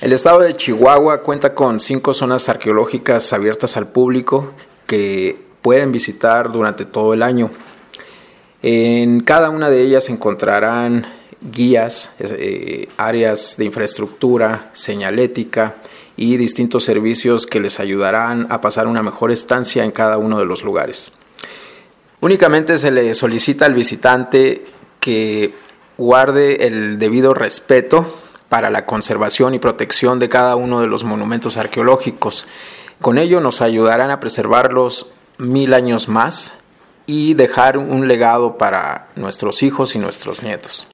El estado de Chihuahua cuenta con 5 zonas arqueológicas abiertas al público que pueden visitar durante todo el año. En cada una de ellas encontrarán guías, áreas de infraestructura, señalética y distintos servicios que les ayudarán a pasar una mejor estancia en cada uno de los lugares. Únicamente se le solicita al visitante que guarde el debido respeto para la conservación y protección de cada uno de los monumentos arqueológicos. Con ello nos ayudarán a preservarlos 1000 años más y dejar un legado para nuestros hijos y nuestros nietos.